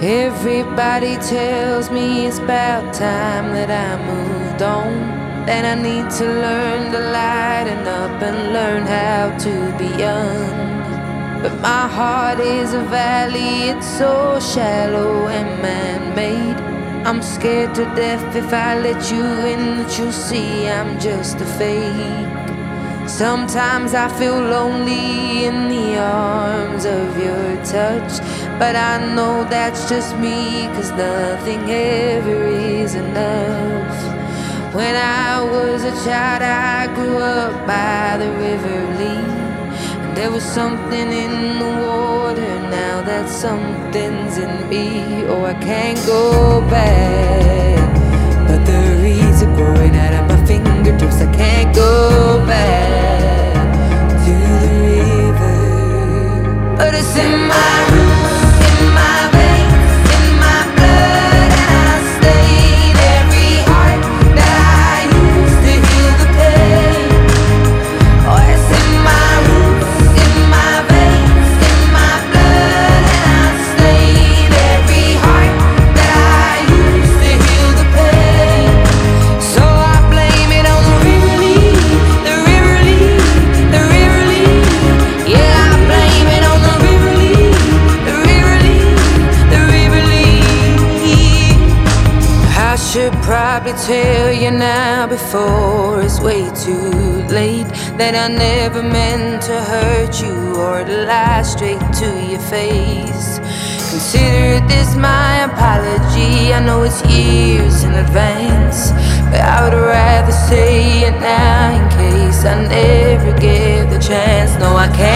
Everybody tells me it's about time that I moved on, that I need to learn to lighten up and learn how to be young. But my heart is a valley, it's so shallow and man-made. I'm scared to death if I let you in, that you'll see I'm just a fake. Sometimes I feel lonely in the arms of your touch, but I know that's just me, 'cause nothing ever is enough. When I was a child, I grew up by the River Lee, and there was something in the water. Now that something's in me. Oh, I can't go back, but the reeds are growing out of my fingertips. I can't go back to the river, but it's in my roots, in my veins, in my blood, and I stayed every heart that I used to heal the pain. Oh, it's in my roots, in my veins, in my blood, and I stayed every heart that I used to heal the pain. So I blame it on the River Lee, the River Lee, the River Lee. Yeah, I blame it on the River Lee, the River Lee, the River Lee. I should probably tell you now before it's way too late, that I never meant to hurt you or to lie straight to your face. Consider this my apology. I know it's years in advance, but I would rather say it now in case I never get the chance. No, I can't